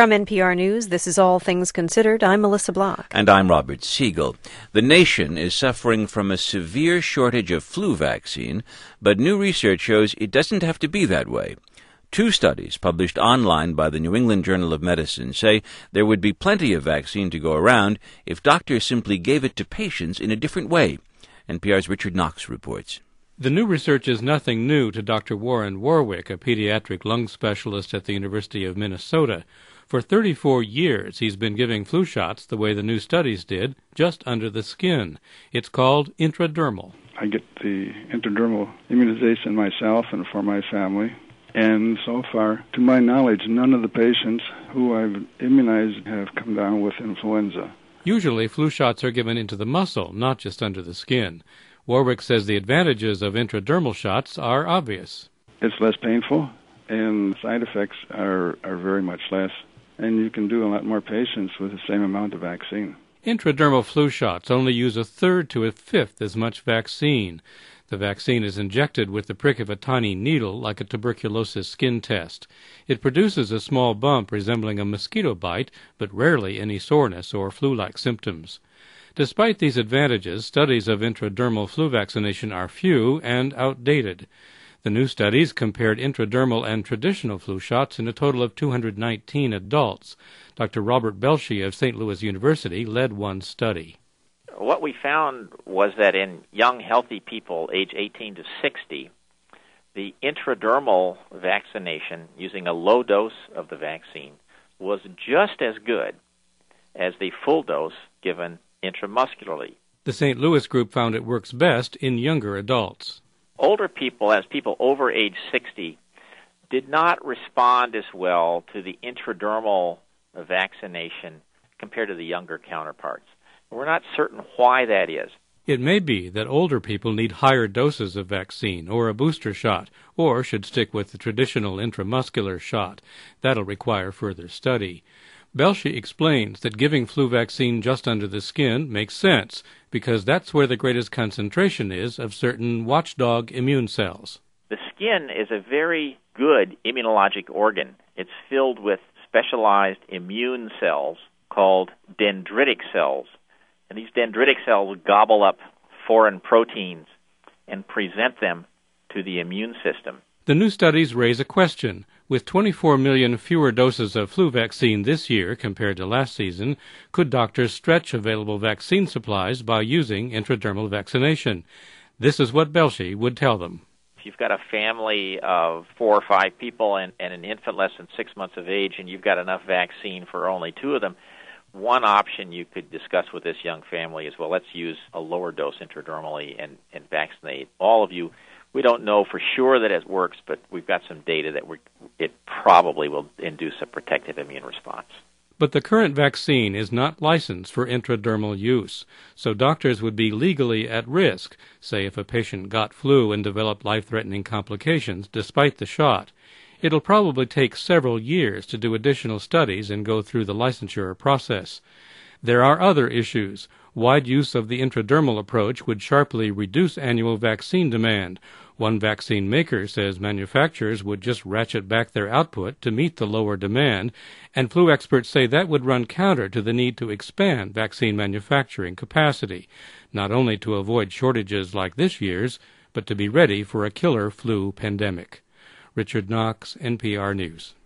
From NPR News, this is All Things Considered. I'm Melissa Block. And I'm Robert Siegel. The nation is suffering from a severe shortage of flu vaccine, but new research shows it doesn't have to be that way. 2 studies published online by the New England Journal of Medicine say there would be plenty of vaccine to go around if doctors simply gave it to patients in a different way. NPR's Richard Knox reports. The new research is nothing new to Dr. Warren Warwick, a pediatric lung specialist at the University of Minnesota. For 34 years, he's been giving flu shots the way the new studies did, just under the skin. It's called intradermal. I get the intradermal immunization myself and for my family. And so far, to my knowledge, none of the patients who I've immunized have come down with influenza. Usually, flu shots are given into the muscle, not just under the skin. Warwick says the advantages of intradermal shots are obvious. It's less painful, and side effects are very much less. And you can do a lot more patients with the same amount of vaccine. Intradermal flu shots only use 1/3 to 1/5 as much vaccine. The vaccine is injected with the prick of a tiny needle like a tuberculosis skin test. It produces a small bump resembling a mosquito bite, but rarely any soreness or flu-like symptoms. Despite these advantages, studies of intradermal flu vaccination are few and outdated. The new studies compared intradermal and traditional flu shots in a total of 219 adults. Dr. Robert Belshie of St. Louis University led one study. What we found was that in young, healthy people, age 18 to 60, the intradermal vaccination using a low dose of the vaccine was just as good as the full dose given intramuscularly. The St. Louis group found it works best in younger adults. Older people, as people over age 60, did not respond as well to the intradermal vaccination compared to the younger counterparts. We're not certain why that is. It may be that older people need higher doses of vaccine or a booster shot, or should stick with the traditional intramuscular shot. That'll require further study. Belshie explains that giving flu vaccine just under the skin makes sense because that's where the greatest concentration is of certain watchdog immune cells. The skin is a very good immunologic organ. It's filled with specialized immune cells called dendritic cells. And these dendritic cells gobble up foreign proteins and present them to the immune system. The new studies raise a question. With 24 million fewer doses of flu vaccine this year compared to last season, could doctors stretch available vaccine supplies by using intradermal vaccination? This is what Belshie would tell them. If you've got a family of 4 or 5 people and an infant less than 6 months of age and you've got enough vaccine for only 2 of them, one option you could discuss with this young family is, well, let's use a lower dose intradermally and vaccinate all of you. We don't know for sure that it works, but we've got some data that it probably will induce a protective immune response. But the current vaccine is not licensed for intradermal use, so doctors would be legally at risk, say if a patient got flu and developed life-threatening complications despite the shot. It'll probably take several years to do additional studies and go through the licensure process. There are other issues. Wide use of the intradermal approach would sharply reduce annual vaccine demand. One vaccine maker says manufacturers would just ratchet back their output to meet the lower demand, and flu experts say that would run counter to the need to expand vaccine manufacturing capacity, not only to avoid shortages like this year's, but to be ready for a killer flu pandemic. Richard Knox, NPR News.